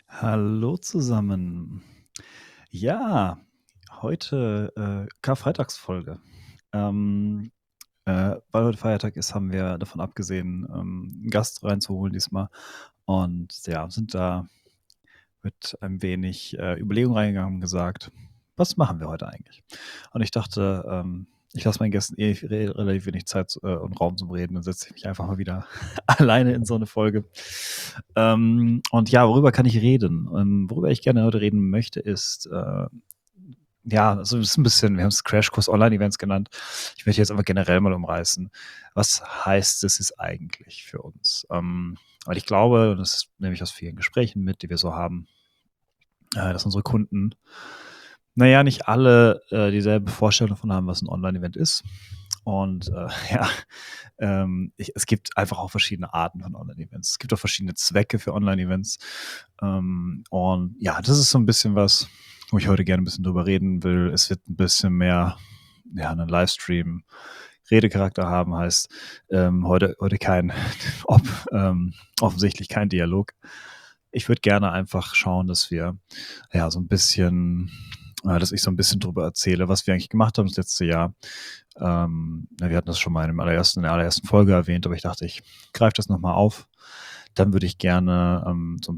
Hallo zusammen. Ja, heute, Karfreitagsfolge. Ähm, weil heute Feiertag ist, haben wir davon abgesehen, 'n Gast reinzuholen diesmal und ja, sind da mit ein wenig, Überlegung reingegangen und gesagt: „Was machen wir heute eigentlich?“ Und ich dachte, ich lasse meinen Gästen relativ wenig Zeit, und Raum zum Reden, dann setze ich mich einfach mal wieder alleine in so eine Folge. Und ja, worüber kann ich reden? Worüber ich gerne heute reden möchte, ist, ja, also es ist ein bisschen, wir haben es Crashkurs Online-Events genannt. Ich möchte jetzt aber generell mal umreißen. Was heißt es jetzt eigentlich für uns? Weil ich glaube, und das nehme ich aus vielen Gesprächen mit, die wir so haben, dass unsere Kunden, naja, nicht alle dieselbe Vorstellung davon haben, was ein Online-Event ist. Und ja, es gibt einfach auch verschiedene Arten von Online-Events. Es gibt auch verschiedene Zwecke für Online-Events. Und ja, das ist so ein bisschen was, wo ich heute gerne ein bisschen drüber reden will. Es wird ein bisschen mehr, ja, einen Livestream, Redecharakter haben, heißt heute kein, ob, offensichtlich kein Dialog. Ich würde gerne einfach schauen, dass wir ja so ein bisschen, dass ich so ein bisschen drüber erzähle, was wir eigentlich gemacht haben das letzte Jahr. Wir hatten das schon mal in der allerersten Folge erwähnt, aber ich dachte, ich greife das nochmal auf. Dann würde ich gerne so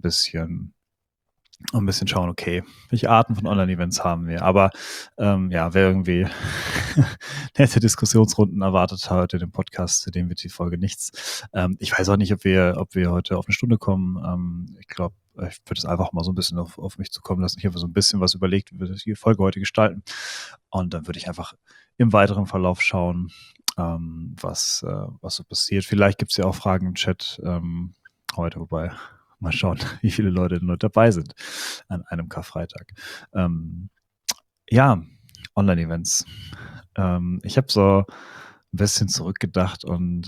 ein bisschen schauen, okay, welche Arten von Online-Events haben wir. Aber ja, wer irgendwie nette Diskussionsrunden erwartet heute in dem Podcast, zu dem wird die Folge nichts. Ich weiß auch nicht, ob wir heute auf eine Stunde kommen. Ich glaube, ich würde es einfach mal so ein bisschen auf mich zukommen lassen. Ich habe so ein bisschen was überlegt, wie wir die Folge heute gestalten. Und dann würde ich einfach im weiteren Verlauf schauen, was so passiert. Vielleicht gibt es ja auch Fragen im Chat heute, wobei mal schauen, wie viele Leute denn heute dabei sind an einem Karfreitag. Ähm, ja, Online-Events. Ich habe so ein bisschen zurückgedacht und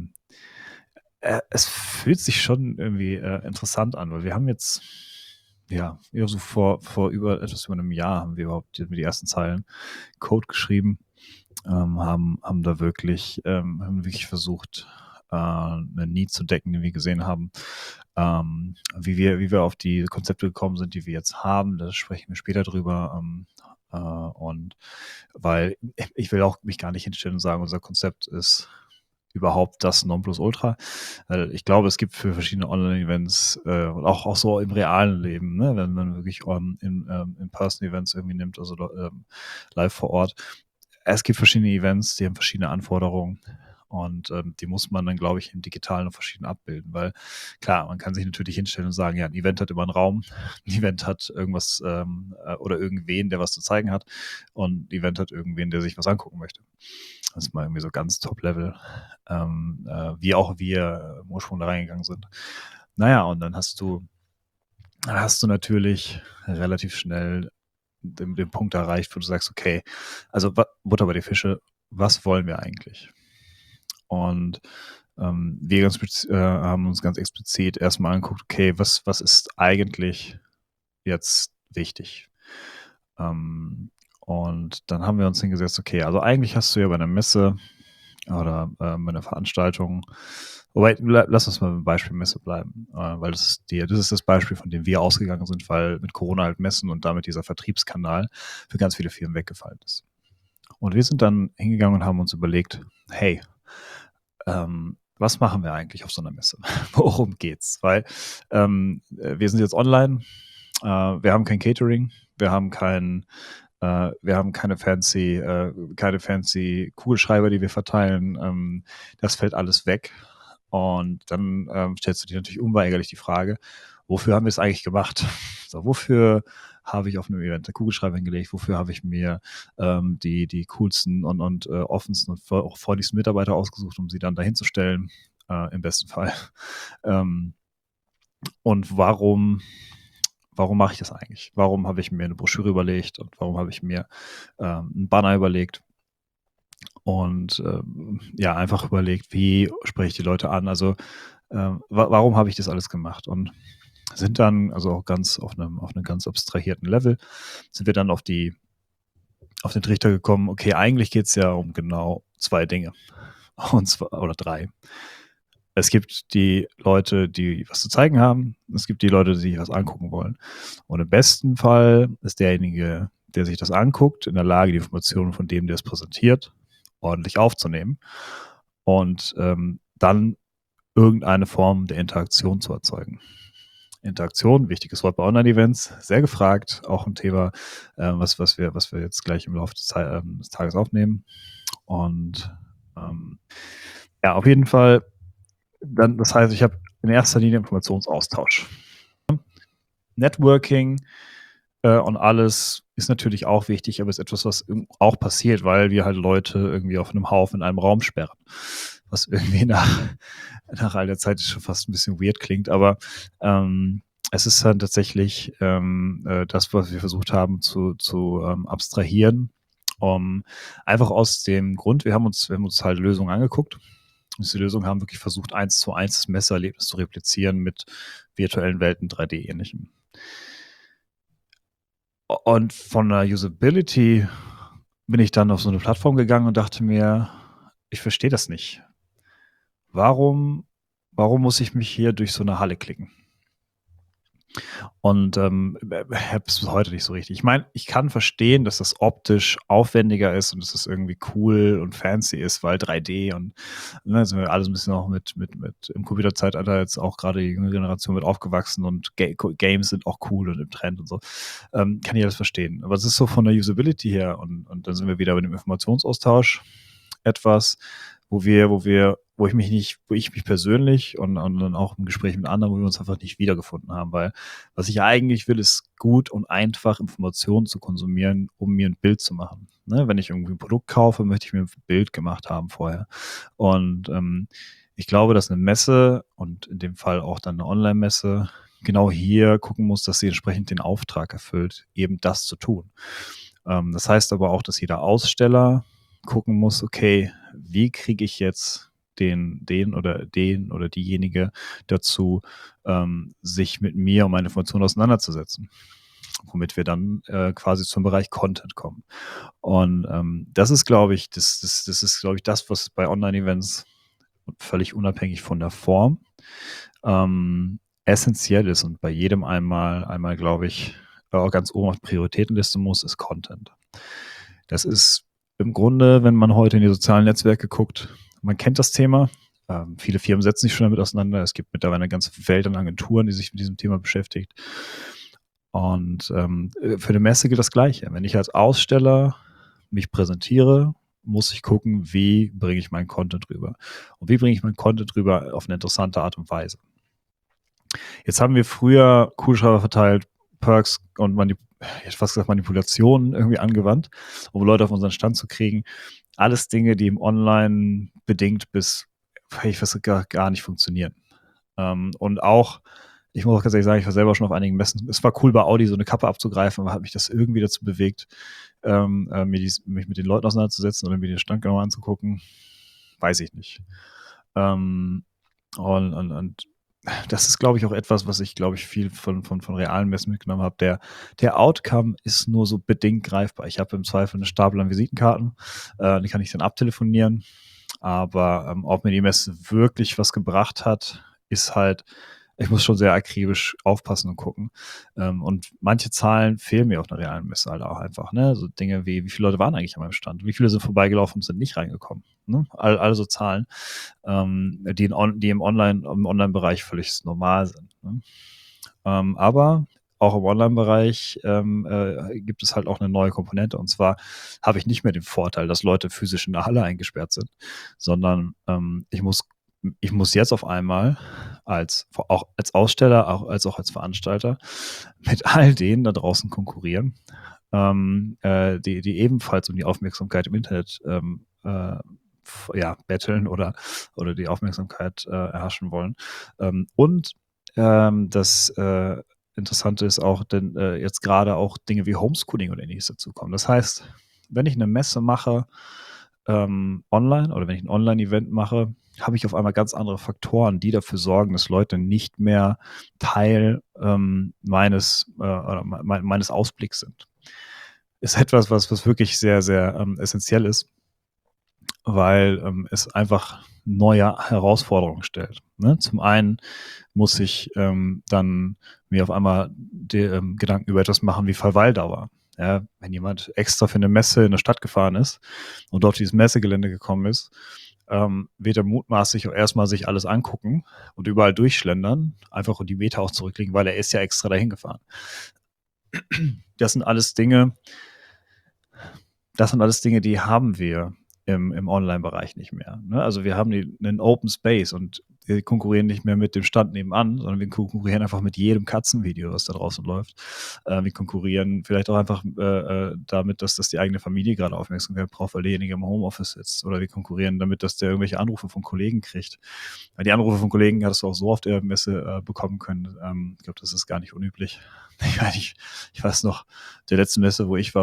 es fühlt sich schon irgendwie interessant an, weil wir haben jetzt, ja, so vor etwas über einem Jahr haben wir überhaupt die ersten Zeilen Code geschrieben, haben da wirklich, haben wirklich versucht, 'nen Need zu decken, den wir gesehen haben. Wie wir auf die Konzepte gekommen sind, die wir jetzt haben, da sprechen wir später drüber. Und weil ich will auch mich gar nicht hinstellen und sagen, unser Konzept ist überhaupt das Nonplusultra. Weil ich glaube, es gibt für verschiedene Online-Events und auch so im realen Leben, ne, wenn man wirklich In-Person-Events irgendwie nimmt, also live vor Ort, es gibt verschiedene Events, die haben verschiedene Anforderungen und die muss man dann, glaube ich, im Digitalen noch verschieden abbilden, weil klar, man kann sich natürlich hinstellen und sagen, ja, ein Event hat immer einen Raum, ein Event hat irgendwas oder irgendwen, der was zu zeigen hat und ein Event hat irgendwen, der sich was angucken möchte. Das ist mal irgendwie so ganz Top-Level, wie auch wir im Ursprung da reingegangen sind. Naja, und dann hast du natürlich relativ schnell den Punkt erreicht, wo du sagst, okay, also Butter bei die Fische, was wollen wir eigentlich? Und wir haben uns ganz explizit erstmal angeguckt, okay, was ist eigentlich jetzt wichtig? Und dann haben wir uns hingesetzt, okay, also eigentlich hast du ja bei einer Messe oder bei einer Veranstaltung, wobei, lass uns mal beim Beispiel Messe bleiben, weil das ist das Beispiel, von dem wir ausgegangen sind, weil mit Corona halt Messen und damit dieser Vertriebskanal für ganz viele Firmen weggefallen ist. Und wir sind dann hingegangen und haben uns überlegt, hey, was machen wir eigentlich auf so einer Messe? Worum geht's? Weil wir sind jetzt online, wir haben kein Catering, wir haben keine fancy Kugelschreiber, die wir verteilen. Das fällt alles weg. Und dann stellst du dir natürlich unweigerlich die Frage, wofür haben wir es eigentlich gemacht? So, wofür habe ich auf einem Event einen Kugelschreiber hingelegt? Wofür habe ich mir die coolsten und offensten und auch freundlichsten Mitarbeiter ausgesucht, um sie dann dahin zu stellen, im besten Fall? Ähm, und warum mache ich das eigentlich? Warum habe ich mir eine Broschüre überlegt und warum habe ich mir 'n Banner überlegt und ja, einfach überlegt, wie spreche ich die Leute an? Also warum habe ich das alles gemacht? Und sind dann, also auch ganz auf einem ganz abstrahierten Level, sind wir dann auf den Trichter gekommen, okay, eigentlich geht es ja um genau zwei Dinge. Und zwar, oder drei. Es gibt die Leute, die was zu zeigen haben. Es gibt die Leute, die sich was angucken wollen. Und im besten Fall ist derjenige, der sich das anguckt, in der Lage, die Informationen von dem, der es präsentiert, ordentlich aufzunehmen und dann irgendeine Form der Interaktion zu erzeugen. Interaktion, wichtiges Wort bei Online-Events, sehr gefragt, auch ein Thema, was wir jetzt gleich im Laufe des Tages aufnehmen. Und ja, auf jeden Fall, das heißt, ich habe in erster Linie Informationsaustausch. Networking und alles ist natürlich auch wichtig, aber ist etwas, was auch passiert, weil wir halt Leute irgendwie auf einem Haufen in einem Raum sperren. Was irgendwie nach all der Zeit schon fast ein bisschen weird klingt, aber es ist dann tatsächlich das, was wir versucht haben zu abstrahieren. Einfach aus dem Grund, wir haben uns halt Lösungen angeguckt. Und diese Lösungen haben wirklich versucht, 1:1 das Messerlebnis zu replizieren mit virtuellen Welten, 3D-ähnlichem. Und von der Usability bin ich dann auf so eine Plattform gegangen und dachte mir, ich verstehe das nicht. Warum muss ich mich hier durch so eine Halle klicken? Und habe es bis heute nicht so richtig. Ich meine, ich kann verstehen, dass das optisch aufwendiger ist und dass das irgendwie cool und fancy ist, weil 3D und sind wir alles ein bisschen auch mit im Computerzeitalter jetzt auch gerade die junge Generation mit aufgewachsen und Games sind auch cool und im Trend und so. Kann ich alles verstehen. Aber es ist so von der Usability her und dann sind wir wieder bei dem Informationsaustausch etwas, wo ich mich persönlich und dann auch im Gespräch mit anderen, wo wir uns einfach nicht wiedergefunden haben, weil was ich eigentlich will, ist gut und einfach Informationen zu konsumieren, um mir ein Bild zu machen. Ne? Wenn ich irgendwie ein Produkt kaufe, möchte ich mir ein Bild gemacht haben vorher. Und ich glaube, dass eine Messe und in dem Fall auch dann eine Online-Messe genau hier gucken muss, dass sie entsprechend den Auftrag erfüllt, eben das zu tun. Das heißt aber auch, dass jeder Aussteller gucken muss, okay, wie kriege ich jetzt den oder diejenige dazu, sich mit mir und meine Informationen auseinanderzusetzen, womit wir dann quasi zum Bereich Content kommen. Und das ist, glaube ich, das ist, glaube ich, das, was bei Online-Events völlig unabhängig von der Form essentiell ist und bei jedem einmal, glaube ich, auch ganz oben auf die Prioritätenliste muss, ist Content. Das ist im Grunde, wenn man heute in die sozialen Netzwerke guckt, man kennt das Thema. Viele Firmen setzen sich schon damit auseinander. Es gibt mittlerweile eine ganze Welt an Agenturen, die sich mit diesem Thema beschäftigt. Und für eine Messe gilt das Gleiche. Wenn ich als Aussteller mich präsentiere, muss ich gucken, wie bringe ich meinen Content rüber. Und wie bringe ich meinen Content rüber auf eine interessante Art und Weise. Jetzt haben wir früher Kugelschreiber verteilt, Perks und ich hätte fast gesagt Manipulationen irgendwie angewandt, um Leute auf unseren Stand zu kriegen. Alles Dinge, die im Online bedingt bis, ich weiß gar nicht funktionieren. Und auch, ich muss auch ganz ehrlich sagen, ich war selber schon auf einigen Messen. Es war cool, bei Audi so eine Kappe abzugreifen, aber hat mich das irgendwie dazu bewegt, mich mit den Leuten auseinanderzusetzen oder mir den Stand genauer anzugucken. Weiß ich nicht. Und das ist, glaube ich, auch etwas, was ich, glaube ich, viel von realen Messen mitgenommen habe. Der Outcome ist nur so bedingt greifbar. Ich habe im Zweifel eine Stapel an Visitenkarten, die kann ich dann abtelefonieren. Aber ob mir die Messe wirklich was gebracht hat, ist halt, ich muss schon sehr akribisch aufpassen und gucken. Und manche Zahlen fehlen mir auf einer realen Messe halt auch einfach. Ne? So Dinge wie viele Leute waren eigentlich an meinem Stand? Wie viele sind vorbeigelaufen und sind nicht reingekommen? Ne? Also Zahlen, die im Online-Bereich völlig normal sind. Ne? Aber auch im Online-Bereich gibt es halt auch eine neue Komponente. Und zwar habe ich nicht mehr den Vorteil, dass Leute physisch in der Halle eingesperrt sind, sondern ich muss jetzt auf einmal auch als Aussteller, als auch als Veranstalter mit all denen da draußen konkurrieren, die ebenfalls um die Aufmerksamkeit im Internet betteln oder die Aufmerksamkeit erhaschen wollen. Und das Interessante ist auch, denn jetzt gerade auch Dinge wie Homeschooling oder ähnliches dazukommen. Das heißt, wenn ich eine Messe mache online oder wenn ich ein Online-Event mache, habe ich auf einmal ganz andere Faktoren, die dafür sorgen, dass Leute nicht mehr Teil meines Ausblicks sind. Ist etwas, was wirklich sehr, sehr essentiell ist. weil es einfach neue Herausforderungen stellt. Ne? Zum einen muss ich dann mir auf einmal Gedanken über etwas machen wie Verweildauer. Ja, wenn jemand extra für eine Messe in eine Stadt gefahren ist und dort auf dieses Messegelände gekommen ist, wird er mutmaßlich auch erstmal sich alles angucken und überall durchschlendern, einfach und die Meter auch zurücklegen, weil er ist ja extra dahin gefahren. Das sind alles Dinge, die haben wir im Online-Bereich nicht mehr. Ne? Also wir haben einen Open Space und wir konkurrieren nicht mehr mit dem Stand nebenan, sondern wir konkurrieren einfach mit jedem Katzenvideo, was da draußen läuft. Wir konkurrieren vielleicht auch einfach damit, dass das die eigene Familie gerade Aufmerksamkeit braucht, weil derjenige im Homeoffice sitzt. Oder wir konkurrieren damit, dass der irgendwelche Anrufe von Kollegen kriegt. Weil die Anrufe von Kollegen hattest du auch so auf der Messe bekommen können. Ich glaube, das ist gar nicht unüblich. Ich weiß noch, der letzten Messe, wo ich war,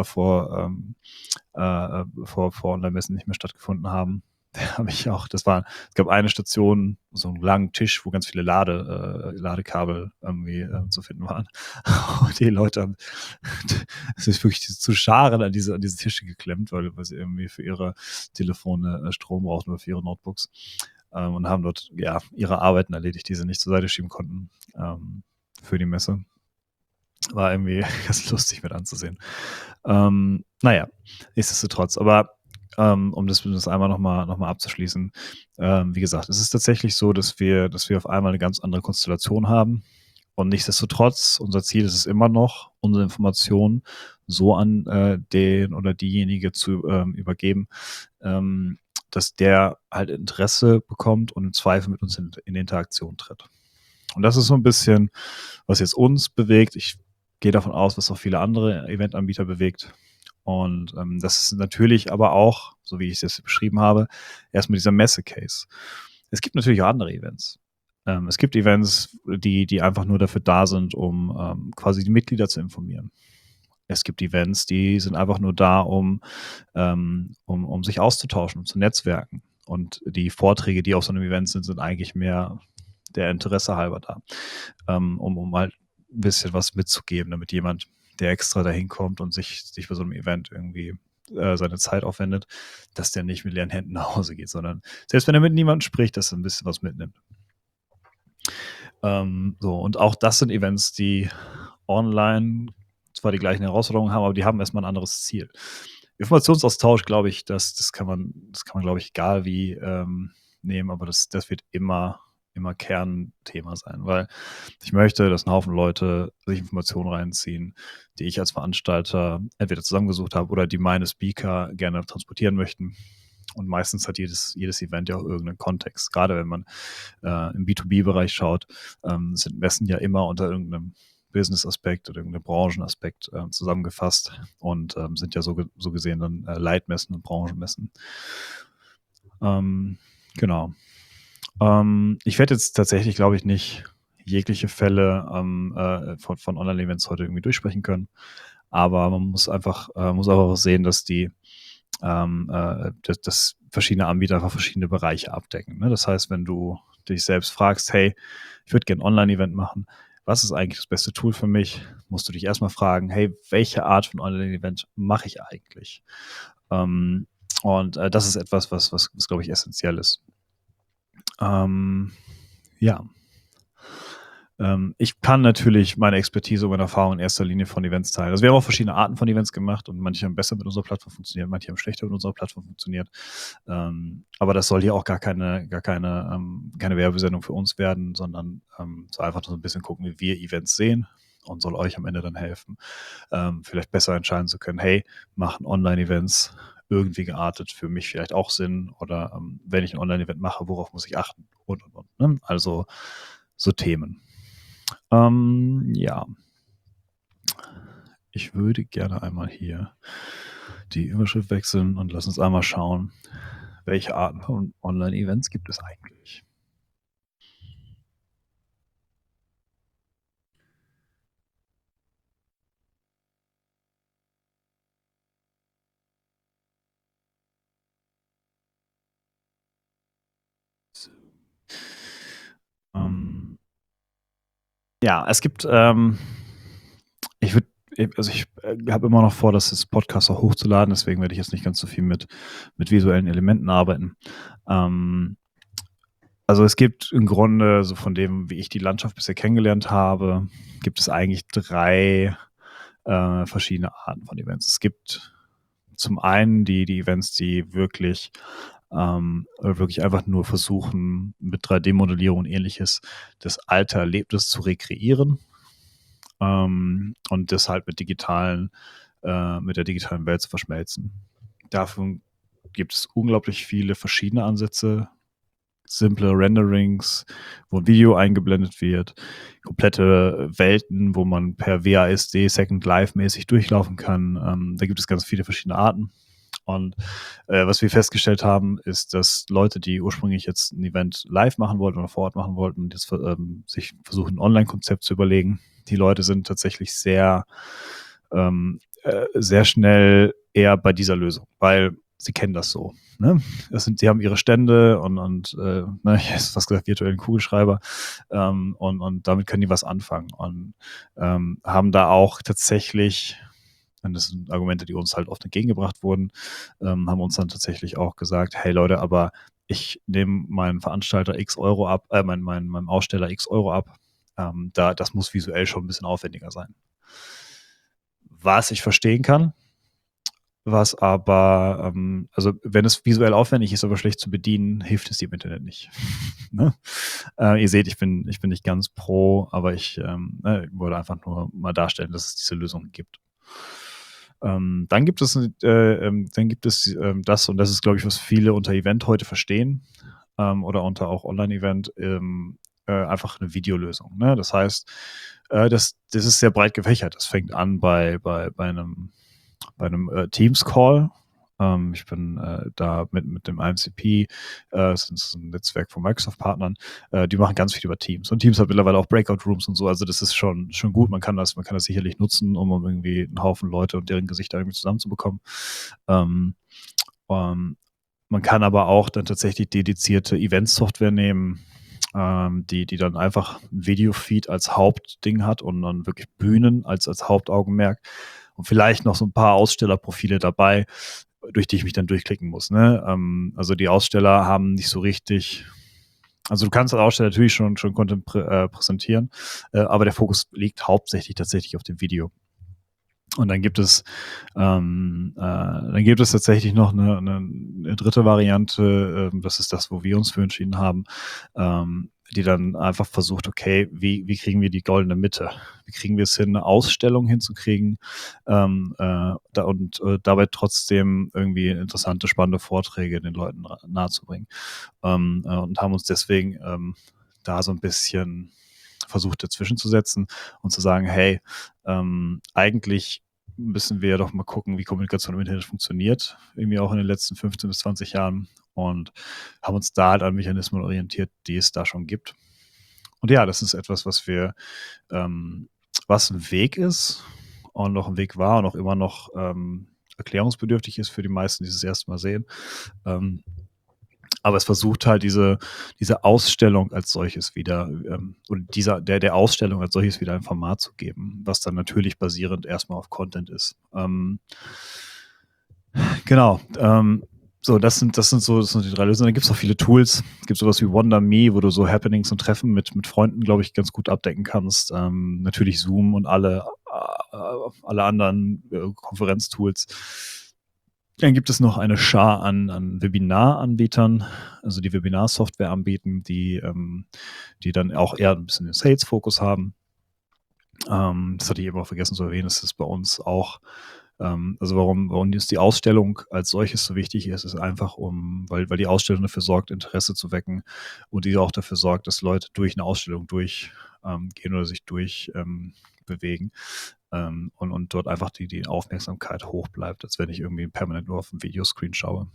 vor Online-Messen nicht mehr stattgefunden haben. Da habe ich auch, es gab eine Station, so einen langen Tisch, wo ganz viele Ladekabel irgendwie zu finden waren. Und die Leute haben, es ist wirklich zu Scharen an diese Tische geklemmt, weil sie irgendwie für ihre Telefone Strom brauchten oder für ihre Notebooks. Und haben dort ja ihre Arbeiten erledigt, die sie nicht zur Seite schieben konnten für die Messe. War irgendwie ganz lustig mit anzusehen. Naja, nichtsdestotrotz. Aber um das einmal noch mal abzuschließen, wie gesagt, es ist tatsächlich so, dass wir auf einmal eine ganz andere Konstellation haben. Und nichtsdestotrotz, unser Ziel ist es immer noch, unsere Informationen so an den oder diejenige zu übergeben, ähm, dass der halt Interesse bekommt und im Zweifel mit uns in Interaktion tritt. Und das ist so ein bisschen, was jetzt uns bewegt. Ich gehe davon aus, was auch viele andere Eventanbieter bewegt. Und das ist natürlich aber auch, so wie ich es jetzt beschrieben habe, erstmal dieser Messe-Case. Es gibt natürlich auch andere Events. Es gibt Events, die einfach nur dafür da sind, um quasi die Mitglieder zu informieren. Es gibt Events, die sind einfach nur da, um sich auszutauschen, um zu netzwerken. Und die Vorträge, die auf so einem Event sind, sind eigentlich mehr der Interesse halber da, um halt ein bisschen was mitzugeben, damit jemand, der extra dahin kommt und sich bei so einem Event irgendwie seine Zeit aufwendet, dass der nicht mit leeren Händen nach Hause geht, sondern selbst wenn er mit niemandem spricht, dass er ein bisschen was mitnimmt. So, und auch das sind Events, die online zwar die gleichen Herausforderungen haben, aber die haben erstmal ein anderes Ziel. Informationsaustausch, glaube ich, das kann man, glaube ich, egal wie nehmen, aber das wird immer Kernthema sein, weil ich möchte, dass ein Haufen Leute sich Informationen reinziehen, die ich als Veranstalter entweder zusammengesucht habe oder die meine Speaker gerne transportieren möchten. Und meistens hat jedes Event ja auch irgendeinen Kontext. Gerade wenn man im B2B-Bereich schaut, sind Messen ja immer unter irgendeinem Business-Aspekt oder irgendeinem Branchenaspekt zusammengefasst und sind ja so gesehen dann Leitmessen und Branchenmessen. Genau. Ich werde jetzt tatsächlich, glaube ich, nicht jegliche Fälle von Online-Events heute irgendwie durchsprechen können. Aber man muss einfach sehen, dass verschiedene Anbieter einfach verschiedene Bereiche abdecken. Ne? Das heißt, wenn du dich selbst fragst, hey, ich würde gerne ein Online-Event machen, was ist eigentlich das beste Tool für mich? Musst du dich erstmal fragen, hey, welche Art von Online-Event mache ich eigentlich? Und das ist etwas, was glaube ich, essentiell ist. Ja. Ich kann natürlich meine Expertise und meine Erfahrung in erster Linie von Events teilen. Also wir haben auch verschiedene Arten von Events gemacht und manche haben besser mit unserer Plattform funktioniert, manche haben schlechter mit unserer Plattform funktioniert. Aber das soll hier auch keine Werbesendung für uns werden, sondern soll einfach so ein bisschen gucken, wie wir Events sehen und soll euch am Ende dann helfen, vielleicht besser entscheiden zu können, hey, machen Online-Events irgendwie geartet für mich vielleicht auch Sinn oder wenn ich ein Online-Event mache, worauf muss ich achten und. Ne? Also so Themen. Ja, ich würde gerne einmal hier die Überschrift wechseln und lass uns einmal schauen, welche Arten von Online-Events gibt es eigentlich. So. Ja, es gibt, ich würde also ich habe immer noch vor, das Podcast auch hochzuladen, deswegen werde ich jetzt nicht ganz so viel mit visuellen Elementen arbeiten. Also es gibt im Grunde, so von dem, wie ich die Landschaft bisher kennengelernt habe, gibt es eigentlich 3 verschiedene Arten von Events. Es gibt zum einen die Events, die wirklich einfach nur versuchen, mit 3D-Modellierung und Ähnliches das alte Erlebnis zu rekreieren, und das halt mit der digitalen Welt zu verschmelzen. Dafür gibt es unglaublich viele verschiedene Ansätze, simple Renderings, wo ein Video eingeblendet wird, komplette Welten, wo man per WASD Second Life mäßig durchlaufen kann. Da gibt es ganz viele verschiedene Arten. Und was wir festgestellt haben, ist, dass Leute, die ursprünglich jetzt ein Event live machen wollten oder vor Ort machen wollten, jetzt sich versuchen, ein Online-Konzept zu überlegen. Die Leute sind tatsächlich sehr schnell eher bei dieser Lösung, weil sie kennen das so. Ne? Sie haben ihre Stände und ich hätte fast gesagt, virtuellen Kugelschreiber, und damit können die was anfangen und haben da auch tatsächlich, und das sind Argumente, die uns halt oft entgegengebracht wurden, haben uns dann tatsächlich auch gesagt, hey Leute, aber ich nehme meinen Veranstalter X Euro ab, meinem Aussteller X Euro ab. Das muss visuell schon ein bisschen aufwendiger sein. Was ich verstehen kann, was aber, also wenn es visuell aufwendig ist, aber schlecht zu bedienen, hilft es dir im Internet nicht. Ne? Ihr seht, ich bin nicht ganz pro, aber ich wollte einfach nur mal darstellen, dass es diese Lösung gibt. Dann gibt es das, und das ist, glaube ich, was viele unter Event heute verstehen, oder unter auch Online-Event, einfach eine Videolösung. Ne? Das heißt, das ist sehr breit gefächert. Das fängt an bei einem Teams-Call. Ich bin da mit dem IMCP, das ist ein Netzwerk von Microsoft-Partnern, die machen ganz viel über Teams. Und Teams hat mittlerweile auch Breakout-Rooms und so, also das ist schon gut. Man kann das sicherlich nutzen, um irgendwie einen Haufen Leute und deren Gesichter irgendwie zusammenzubekommen. Ähm, Man kann aber auch dann tatsächlich dedizierte Event-Software nehmen, die dann einfach ein Videofeed als Hauptding hat und dann wirklich Bühnen als Hauptaugenmerk und vielleicht noch so ein paar Ausstellerprofile dabei, durch die ich mich dann durchklicken muss. Ne? Also die Aussteller haben nicht so richtig, also du kannst als Aussteller natürlich schon Content präsentieren, aber der Fokus liegt hauptsächlich tatsächlich auf dem Video. Und dann gibt es tatsächlich noch eine dritte Variante, das ist das, wo wir uns für entschieden haben, die dann einfach versucht, okay, wie kriegen wir die goldene Mitte? Wie kriegen wir es hin, eine Ausstellung hinzukriegen, dabei trotzdem irgendwie interessante, spannende Vorträge den Leuten nahezubringen. Und haben uns deswegen da so ein bisschen versucht, dazwischen zu setzen und zu sagen, hey, eigentlich müssen wir doch mal gucken, wie Kommunikation im Internet funktioniert, irgendwie auch in den letzten 15 bis 20 Jahren, und haben uns da halt an Mechanismen orientiert, die es da schon gibt. Und ja, das ist etwas, was ein Weg ist und noch ein Weg war und auch immer noch erklärungsbedürftig ist für die meisten, die es das erste Mal sehen. Aber es versucht halt diese Ausstellung als solches wieder, oder der Ausstellung als solches wieder ein Format zu geben, was dann natürlich basierend erstmal auf Content ist. Genau. So, das sind die 3 Lösungen. Dann gibt es auch viele Tools. Es gibt sowas wie WonderMe, wo du so Happenings und Treffen mit Freunden, glaube ich, ganz gut abdecken kannst. Natürlich Zoom und alle anderen Konferenztools. Dann gibt es noch eine Schar an Webinar-Anbietern, also die Webinar-Software anbieten, die dann auch eher ein bisschen den Sales-Fokus haben. Das hatte ich eben auch vergessen zu erwähnen, das ist bei uns auch, also warum uns die Ausstellung als solches so wichtig ist einfach weil die Ausstellung dafür sorgt, Interesse zu wecken, und die auch dafür sorgt, dass Leute durch eine Ausstellung gehen oder sich bewegen, und dort einfach die Aufmerksamkeit hoch bleibt, als wenn ich irgendwie permanent nur auf dem Videoscreen schaue.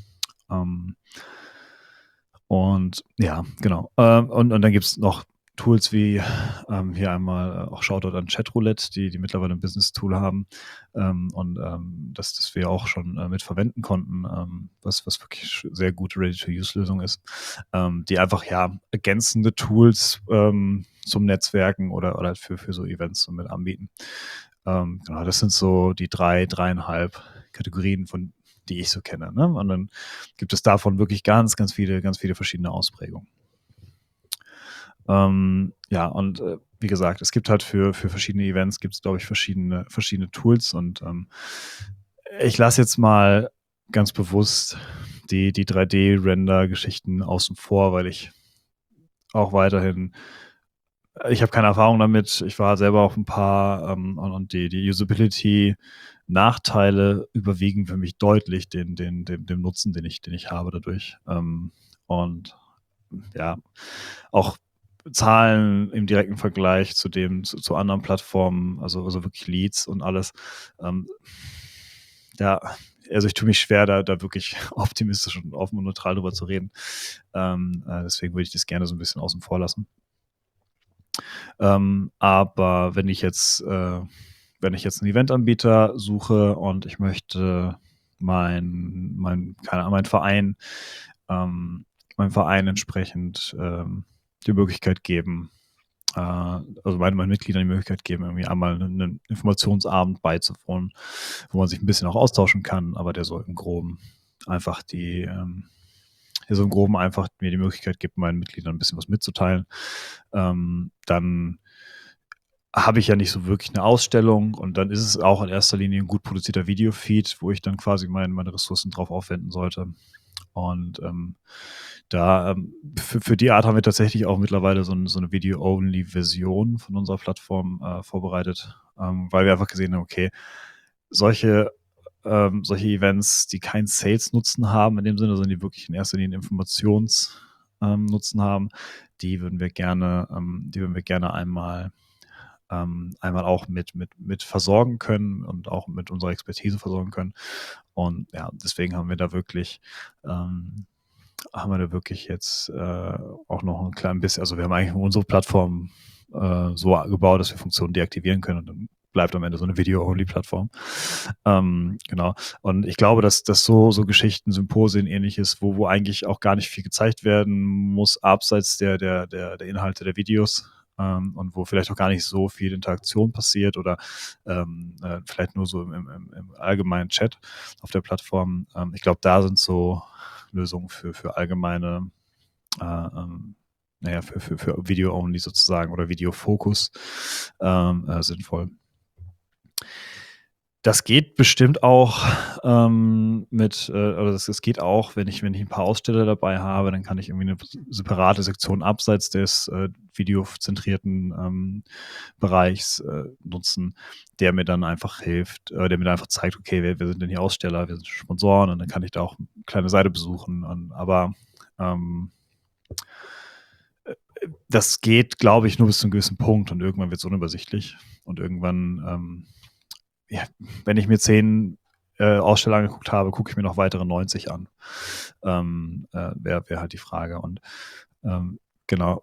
Und ja, genau. Und dann gibt es noch Tools wie hier einmal auch Shoutout an Chatroulette, die mittlerweile ein Business-Tool haben, das wir auch schon mit verwenden konnten, was wirklich sehr gute Ready-to-Use-Lösung ist, die einfach ergänzende Tools zum Netzwerken oder für so Events mit anbieten. Genau, das sind so die 3,5 Kategorien, die ich so kenne, ne? Und dann gibt es davon wirklich ganz, ganz viele verschiedene Ausprägungen. Ja, und wie gesagt, es gibt halt für verschiedene Events gibt's, glaube ich, verschiedene Tools und ich lasse jetzt mal ganz bewusst die 3D-Render-Geschichten außen vor, weil ich auch weiterhin ich habe keine Erfahrung damit. Ich war selber auf ein paar, und die Usability-Nachteile überwiegen für mich deutlich dem Nutzen, den ich habe dadurch. Und ja, auch Zahlen im direkten Vergleich zu anderen Plattformen, also wirklich Leads und alles. Ja, also ich tue mich schwer, da wirklich optimistisch und offen und neutral drüber zu reden. Deswegen würde ich das gerne so ein bisschen außen vor lassen. Aber wenn ich jetzt einen Eventanbieter suche und ich möchte keine Ahnung, meinem Verein entsprechend die Möglichkeit geben, also meinen Mitgliedern die Möglichkeit geben, irgendwie einmal einen Informationsabend beizuwohnen, wo man sich ein bisschen auch austauschen kann, aber der so im Groben einfach mir die Möglichkeit gibt, meinen Mitgliedern ein bisschen was mitzuteilen. Dann habe ich ja nicht so wirklich eine Ausstellung und dann ist es auch in erster Linie ein gut produzierter Videofeed, wo ich dann quasi meine Ressourcen drauf aufwenden sollte. Und für die Art haben wir tatsächlich auch mittlerweile so eine Video-Only-Version von unserer Plattform vorbereitet, weil wir einfach gesehen haben, okay, solche Events, die keinen Sales-Nutzen haben, in dem Sinne, sondern die wirklich in erster Linie Informations Nutzen haben, die würden wir gerne einmal auch mit versorgen können und auch mit unserer Expertise versorgen können. Und ja, deswegen haben wir da wirklich jetzt auch noch ein klein bisschen, also wir haben eigentlich unsere Plattform so gebaut, dass wir Funktionen deaktivieren können und dann bleibt am Ende so eine Video-Only-Plattform. Genau. Und ich glaube, dass so Geschichten, Symposien, ähnliches, wo eigentlich auch gar nicht viel gezeigt werden muss, abseits der Inhalte der Videos, und wo vielleicht auch gar nicht so viel Interaktion passiert oder vielleicht nur so im allgemeinen Chat auf der Plattform. Ich glaube, da sind so Lösungen für allgemeine, für Video-Only sozusagen oder Video-Fokus sinnvoll. Das geht bestimmt auch oder das geht auch, wenn ich ein paar Aussteller dabei habe, dann kann ich irgendwie eine separate Sektion abseits des videozentrierten Bereichs nutzen, der mir dann einfach hilft, der mir dann einfach zeigt, okay, wer sind denn hier Aussteller, wir sind Sponsoren und dann kann ich da auch eine kleine Seite besuchen. Aber das geht, glaube ich, nur bis zu einem gewissen Punkt und irgendwann wird es unübersichtlich und irgendwann ja, wenn ich mir 10 Aussteller angeguckt habe, gucke ich mir noch weitere 90 an. Wäre halt die Frage. Und genau,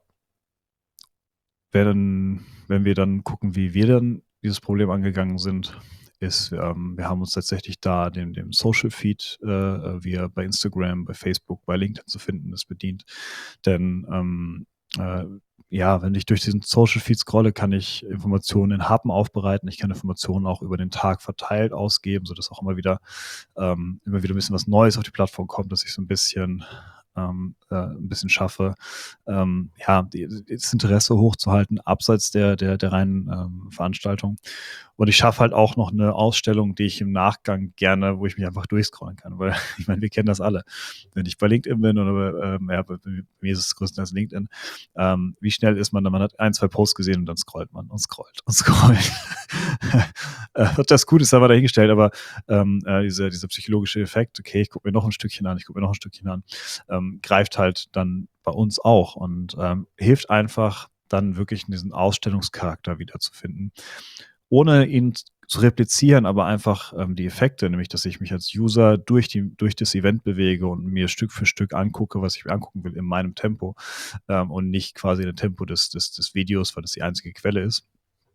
wenn wir dann gucken, wie wir dann dieses Problem angegangen sind, ist, wir haben uns tatsächlich da dem Social Feed, wie er bei Instagram, bei Facebook, bei LinkedIn zu finden ist, bedient. Denn ja, wenn ich durch diesen Social Feed scrolle, kann ich Informationen in Happen aufbereiten. Ich kann Informationen auch über den Tag verteilt ausgeben, sodass auch immer wieder ein bisschen was Neues auf die Plattform kommt, dass ich so ein bisschen schaffe, ja, das Interesse hochzuhalten, abseits der reinen Veranstaltung. Und ich schaffe halt auch noch eine Ausstellung, die ich im Nachgang gerne, wo ich mich einfach durchscrollen kann, weil ich meine, wir kennen das alle. Wenn ich bei LinkedIn bin oder bei mir ist es größtenteils LinkedIn, wie schnell ist man, man hat 1, 2 Posts gesehen und dann scrollt man und scrollt und scrollt. Ob das gut ist, haben wir dahingestellt, aber dieser psychologische Effekt, okay, ich gucke mir noch ein Stückchen an, greift halt dann bei uns auch und hilft einfach dann wirklich diesen Ausstellungscharakter wiederzufinden, ohne ihn zu replizieren, aber einfach die Effekte, nämlich dass ich mich als User durch das Event bewege und mir Stück für Stück angucke, was ich mir angucken will in meinem Tempo und nicht quasi in dem Tempo des Videos, weil das die einzige Quelle ist.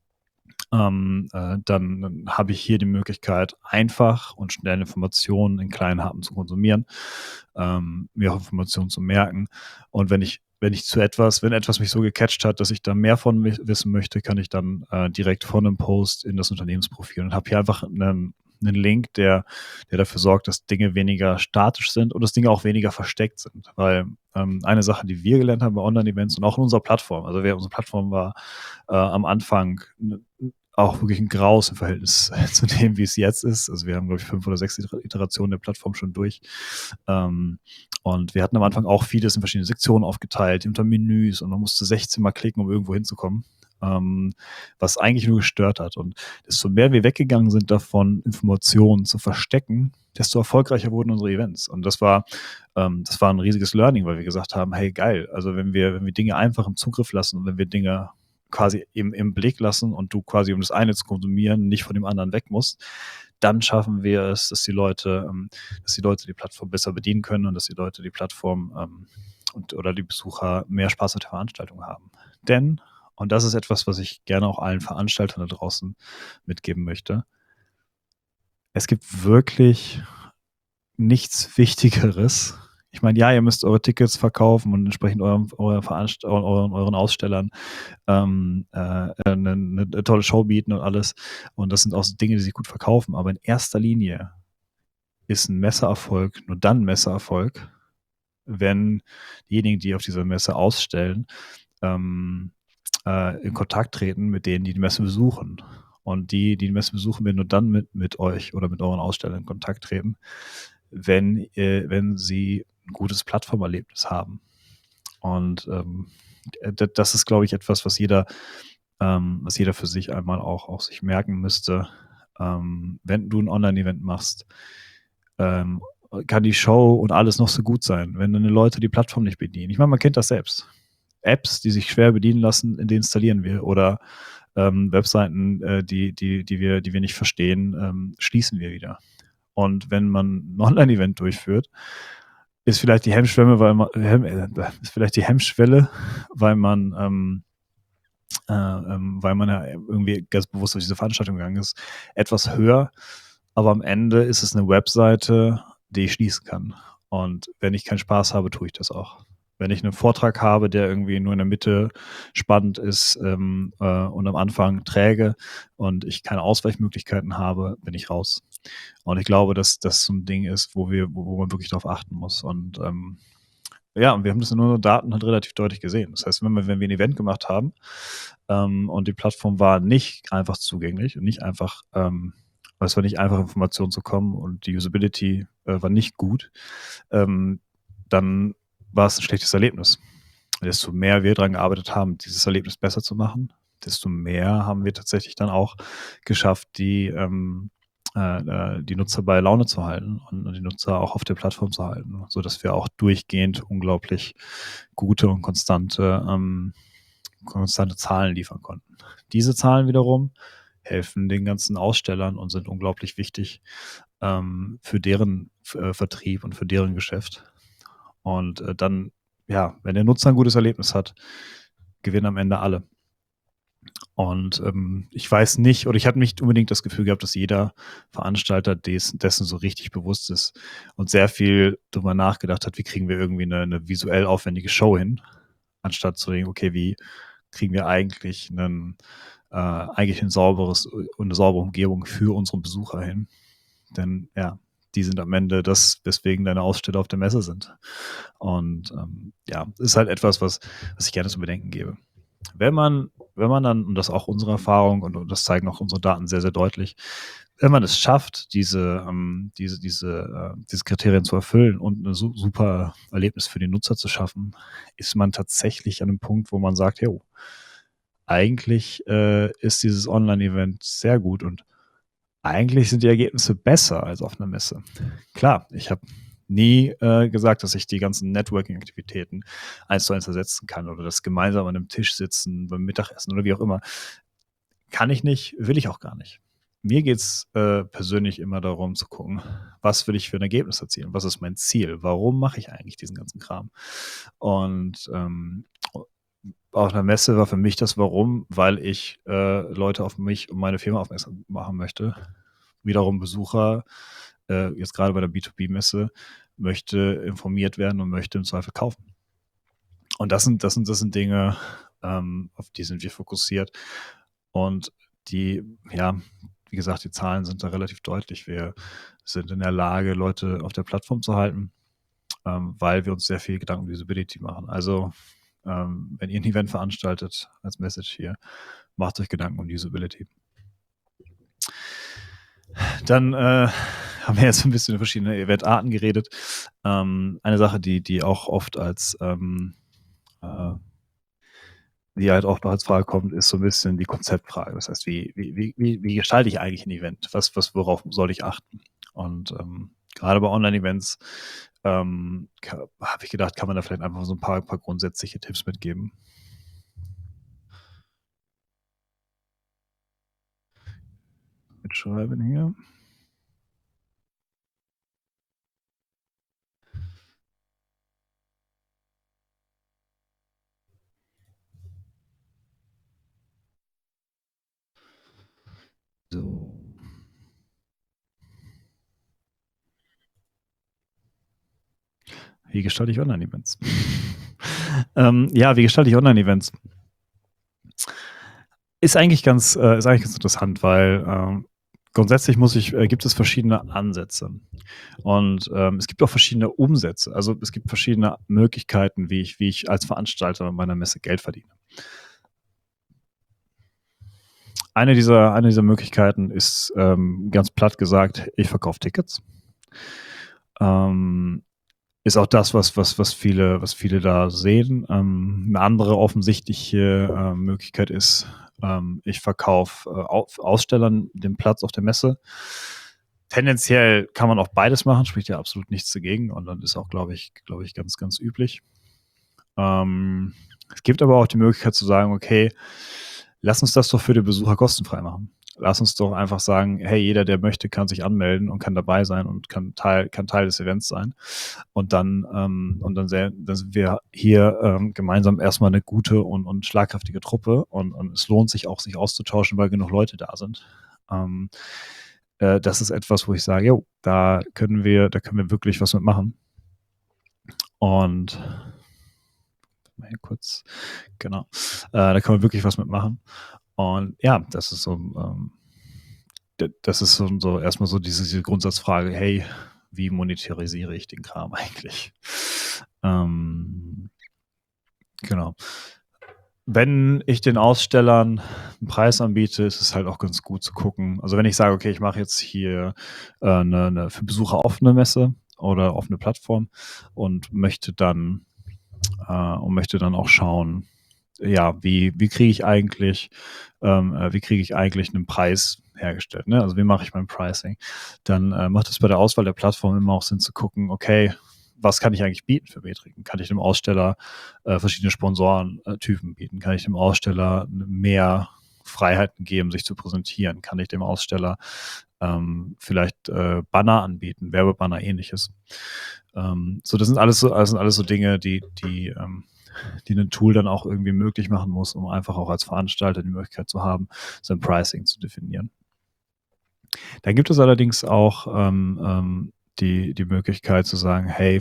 Dann habe ich hier die Möglichkeit, einfach und schnell Informationen in kleinen Happen zu konsumieren, mir auch Informationen zu merken. Und wenn ich wenn etwas mich so gecatcht hat, dass ich da mehr von wissen möchte, kann ich dann direkt von einem Post in das Unternehmensprofil und habe hier einfach einen Link, der dafür sorgt, dass Dinge weniger statisch sind und dass Dinge auch weniger versteckt sind. Weil eine Sache, die wir gelernt haben bei Online-Events und auch in unserer Plattform, also unsere Plattform war am Anfang auch wirklich ein Graus im Verhältnis zu dem, wie es jetzt ist. Also wir haben, glaube ich, 5 oder 6 Iterationen der Plattform schon durch. Und wir hatten am Anfang auch vieles in verschiedene Sektionen aufgeteilt, unter Menüs und man musste 16 Mal klicken, um irgendwo hinzukommen. Was eigentlich nur gestört hat. Und desto mehr wir weggegangen sind davon, Informationen zu verstecken, desto erfolgreicher wurden unsere Events. Und das war ein riesiges Learning, weil wir gesagt haben, hey geil, also wenn wir Dinge einfach im Zugriff lassen und wenn wir Dinge quasi im Blick lassen und du quasi, um das eine zu konsumieren, nicht von dem anderen weg musst, dann schaffen wir es, dass die Leute die Plattform besser bedienen können und dass die Leute die Plattform oder die Besucher mehr Spaß mit der Veranstaltung haben. Denn, und das ist etwas, was ich gerne auch allen Veranstaltern da draußen mitgeben möchte, es gibt wirklich nichts Wichtigeres. Ich meine, ja, ihr müsst eure Tickets verkaufen und entsprechend euren Ausstellern eine tolle Show bieten und alles. Und das sind auch so Dinge, die sich gut verkaufen. Aber in erster Linie ist ein Messeerfolg nur dann Messeerfolg, wenn diejenigen, die auf dieser Messe ausstellen, in Kontakt treten mit denen, die die Messe besuchen. Und die Messe besuchen, werden nur dann mit euch oder mit euren Ausstellern in Kontakt treten, wenn sie ein gutes Plattformerlebnis haben. Und das ist, glaube ich, etwas, was jeder für sich einmal auch sich merken müsste. Wenn du ein Online-Event machst, kann die Show und alles noch so gut sein, wenn deine Leute die Plattform nicht bedienen. Ich meine, man kennt das selbst. Apps, die sich schwer bedienen lassen, deinstallieren wir. Oder Webseiten, die wir nicht verstehen, schließen wir wieder. Und wenn man ein Online-Event durchführt, ist vielleicht die Hemmschwelle, weil man ja irgendwie ganz bewusst durch diese Veranstaltung gegangen ist, etwas höher. Aber am Ende ist es eine Webseite, die ich schließen kann. Und wenn ich keinen Spaß habe, tue ich das auch. Wenn ich einen Vortrag habe, der irgendwie nur in der Mitte spannend ist und am Anfang träge und ich keine Ausweichmöglichkeiten habe, bin ich raus. Und ich glaube, dass das so ein Ding ist, wo man wirklich darauf achten muss. Und ja, und wir haben das in unseren Daten halt relativ deutlich gesehen. Das heißt, wenn wir ein Event gemacht haben und die Plattform war nicht einfach zugänglich und nicht einfach, es war nicht einfach, Informationen zu kommen und die Usability war nicht gut, dann war es ein schlechtes Erlebnis. Desto mehr wir daran gearbeitet haben, dieses Erlebnis besser zu machen, desto mehr haben wir tatsächlich dann auch geschafft, die Nutzer bei Laune zu halten und die Nutzer auch auf der Plattform zu halten, sodass wir auch durchgehend unglaublich gute und konstante Zahlen liefern konnten. Diese Zahlen wiederum helfen den ganzen Ausstellern und sind unglaublich wichtig für deren Vertrieb und für deren Geschäft. Und dann, ja, wenn der Nutzer ein gutes Erlebnis hat, gewinnen am Ende alle. Und ich weiß nicht, oder ich hatte nicht unbedingt das Gefühl gehabt, dass jeder Veranstalter dessen so richtig bewusst ist und sehr viel darüber nachgedacht hat, wie kriegen wir irgendwie eine visuell aufwendige Show hin, anstatt zu denken, okay, wie kriegen wir eigentlich eigentlich ein sauberes und eine saubere Umgebung für unsere Besucher hin. Denn ja, die sind am Ende das, weswegen deine Aussteller auf der Messe sind. Und ja, ist halt etwas, was ich gerne zu bedenken gebe. Wenn man dann, und das ist auch unsere Erfahrung und das zeigen auch unsere Daten sehr, sehr deutlich, wenn man es schafft, diese Kriterien zu erfüllen und ein super Erlebnis für den Nutzer zu schaffen, ist man tatsächlich an einem Punkt, wo man sagt, jo, eigentlich ist dieses Online-Event sehr gut und eigentlich sind die Ergebnisse besser als auf einer Messe. Klar, ich habe nie gesagt, dass ich die ganzen Networking-Aktivitäten 1:1 ersetzen kann oder das gemeinsam an einem Tisch sitzen beim Mittagessen oder wie auch immer. Kann ich nicht, will ich auch gar nicht. Mir geht's persönlich immer darum zu gucken, was will ich für ein Ergebnis erzielen? Was ist mein Ziel? Warum mache ich eigentlich diesen ganzen Kram? Und auf einer Messe war für mich das Warum, weil ich Leute auf mich und meine Firma aufmerksam machen möchte. Wiederum Besucher, jetzt gerade bei der B2B-Messe, möchte informiert werden und möchte im Zweifel kaufen. Und das sind Dinge, auf die sind wir fokussiert. Und die, ja, wie gesagt, die Zahlen sind da relativ deutlich. Wir sind in der Lage, Leute auf der Plattform zu halten, weil wir uns sehr viel Gedanken um Usability machen. Also, wenn ihr ein Event veranstaltet, als Message hier, macht euch Gedanken um Usability. Dann haben wir jetzt ein bisschen über verschiedene Eventarten geredet. Eine Sache, die auch oft die halt auch noch als Frage kommt, ist so ein bisschen die Konzeptfrage. Das heißt, wie gestalte ich eigentlich ein Event? Worauf soll ich achten? Und gerade bei Online-Events habe ich gedacht, kann man da vielleicht einfach so ein paar grundsätzliche Tipps mitgeben. Mitschreiben hier. So. Wie gestalte ich Online-Events? Ja, wie gestalte ich Online-Events? Ist eigentlich ganz interessant, weil grundsätzlich gibt es verschiedene Ansätze. Und es gibt auch verschiedene Umsätze. Also es gibt verschiedene Möglichkeiten, wie ich als Veranstalter meiner Messe Geld verdiene. Eine dieser Möglichkeiten ist ganz platt gesagt, ich verkaufe Tickets. Ist auch das, was viele da sehen. Eine andere offensichtliche Möglichkeit ist, ich verkaufe Ausstellern den Platz auf der Messe. Tendenziell kann man auch beides machen, spricht ja absolut nichts dagegen und dann ist auch, glaube ich, ganz, ganz üblich. Es gibt aber auch die Möglichkeit zu sagen, okay, lass uns das doch für die Besucher kostenfrei machen. Lass uns doch einfach sagen, hey, jeder, der möchte, kann sich anmelden und kann dabei sein und kann Teil des Events sein. Und dann sind wir hier gemeinsam erstmal eine gute und schlagkräftige Truppe und es lohnt sich auch, sich auszutauschen, weil genug Leute da sind. Das ist etwas, wo ich sage, jo, da können wir wirklich was mitmachen. Und mal hier kurz, genau, da kann man wirklich was mitmachen. Und ja, das ist so erstmal so diese Grundsatzfrage, hey, wie monetarisiere ich den Kram eigentlich? Genau. Wenn ich den Ausstellern einen Preis anbiete, ist es halt auch ganz gut zu gucken. Also wenn ich sage, okay, ich mache jetzt hier eine für Besucher offene Messe oder offene Plattform und möchte dann auch schauen, ja, wie kriege ich eigentlich einen Preis hergestellt, ne? Also wie mache ich mein Pricing? Dann macht es bei der Auswahl der Plattform immer auch Sinn zu gucken, okay, was kann ich eigentlich bieten für Metriken? Kann ich dem Aussteller verschiedene Sponsorentypen bieten? Kann ich dem Aussteller mehr Freiheiten geben, sich zu präsentieren? Kann ich dem Aussteller vielleicht Banner anbieten, Werbebanner, ähnliches? So, das sind alles so Dinge, die ein Tool dann auch irgendwie möglich machen muss, um einfach auch als Veranstalter die Möglichkeit zu haben, sein Pricing zu definieren. Dann gibt es allerdings auch die Möglichkeit zu sagen, hey,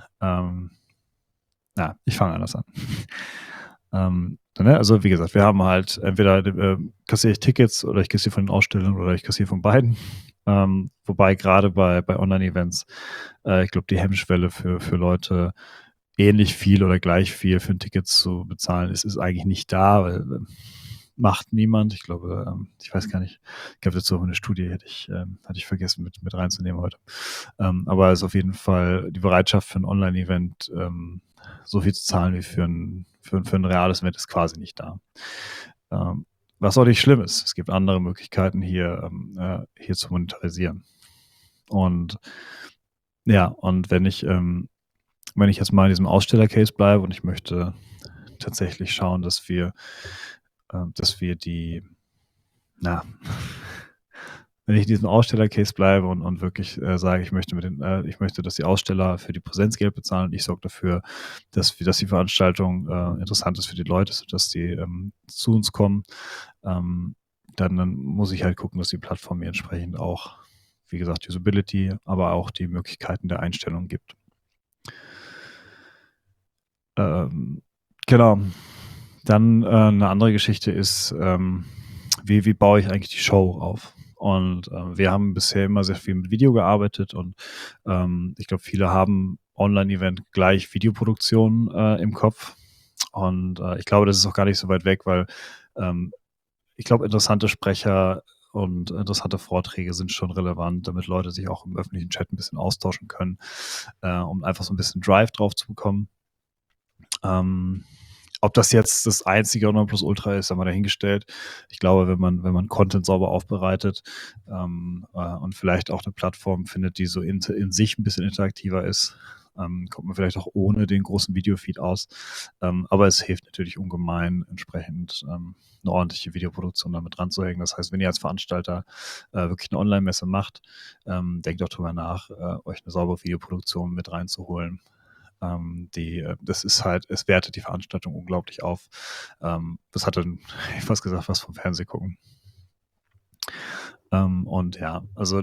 ich fange anders an. Also wie gesagt, wir haben halt entweder kassiere ich Tickets oder ich kassiere von den Ausstellern oder ich kassiere von beiden. Wobei gerade bei Online-Events, ich glaube, die Hemmschwelle für Leute ähnlich viel oder gleich viel für ein Ticket zu bezahlen ist eigentlich nicht da, weil macht niemand. Ich glaube, ich weiß gar nicht, ich glaube, dazu eine Studie hatte ich vergessen mit reinzunehmen heute. Aber es ist auf jeden Fall die Bereitschaft für ein Online-Event, so viel zu zahlen wie für ein reales Event ist quasi nicht da. Was auch nicht schlimm ist. Es gibt andere Möglichkeiten hier zu monetarisieren. Und ja, und wenn ich jetzt mal in diesem Aussteller-Case bleibe und ich möchte tatsächlich schauen, dass wir wenn ich in diesem Aussteller-Case bleibe und wirklich sage, ich möchte, dass die Aussteller für die Präsenz Geld bezahlen und ich sorge dafür, dass die Veranstaltung interessant ist für die Leute, sodass die zu uns kommen, dann muss ich halt gucken, dass die Plattform mir entsprechend auch, wie gesagt, Usability, aber auch die Möglichkeiten der Einstellung gibt. Genau. Dann, 'ne andere Geschichte ist, wie baue ich eigentlich die Show auf? Und, wir haben bisher immer sehr viel mit Video gearbeitet und, ich glaube, viele haben Online-Event gleich Videoproduktion, im Kopf. Und, ich glaube, das ist auch gar nicht so weit weg, weil, ähm, ich glaube, interessante Sprecher und interessante Vorträge sind schon relevant, damit Leute sich auch im öffentlichen Chat ein bisschen austauschen können, um einfach so ein bisschen Drive drauf zu bekommen. Ähm, ob das jetzt das einzige Nonplusultra ist, sei mal dahingestellt. Ich glaube, wenn man Content sauber aufbereitet, und vielleicht auch eine Plattform findet, die so in sich ein bisschen interaktiver ist, kommt man vielleicht auch ohne den großen Videofeed aus. Aber es hilft natürlich ungemein, entsprechend, 'ne ordentliche Videoproduktion damit dran zu hängen. Das heißt, wenn ihr als Veranstalter, wirklich eine Online-Messe macht, denkt auch drüber nach, euch eine saubere Videoproduktion mit reinzuholen. Das ist halt, es wertet die Veranstaltung unglaublich auf. Das hat dann, ich fast gesagt, was vom Fernseh gucken. Und ja, also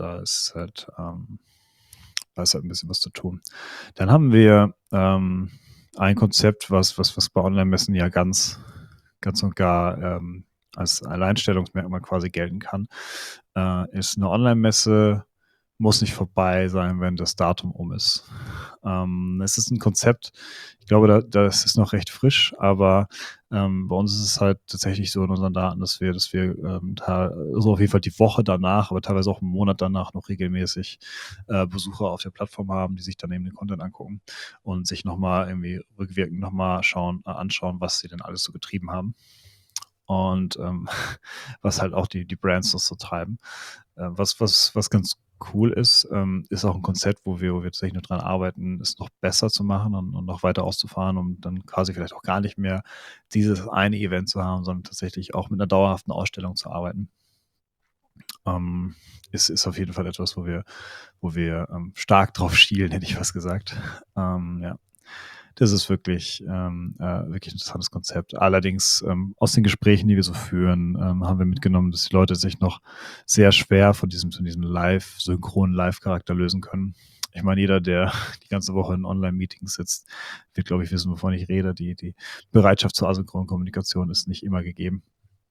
da ist halt ein bisschen was zu tun. Dann haben wir, ein Konzept, was bei Online-Messen ja ganz und gar, als Alleinstellungsmerkmal quasi gelten kann, ist eine Online-Messe muss nicht vorbei sein, wenn das Datum um ist. Es ist ein Konzept, ich glaube, das ist noch recht frisch, aber, bei uns ist es halt tatsächlich so in unseren Daten, dass wir, so auf jeden Fall die Woche danach, aber teilweise auch 'n Monat danach noch regelmäßig, Besucher auf der Plattform haben, die sich dann eben den Content angucken und sich noch mal irgendwie rückwirkend noch mal anschauen, was sie denn alles so getrieben haben und, was halt auch die Brands noch so treiben. Was ganz cool ist, ist auch ein Konzept, wo wir tatsächlich noch dran arbeiten, es noch besser zu machen und noch weiter auszufahren, um dann quasi vielleicht auch gar nicht mehr dieses eine Event zu haben, sondern tatsächlich auch mit einer dauerhaften Ausstellung zu arbeiten. Ähm, ist auf jeden Fall etwas, wo wir, stark drauf schielen, hätte ich fast gesagt. Ja. Das ist wirklich 'n interessantes Konzept. Allerdings, aus den Gesprächen, die wir so führen, haben wir mitgenommen, dass die Leute sich noch sehr schwer von diesem synchronen Live-Charakter lösen können. Ich meine, jeder, der die ganze Woche in Online-Meetings sitzt, wird, glaube ich, wissen, wovon ich rede. Die Bereitschaft zur asynchronen Kommunikation ist nicht immer gegeben.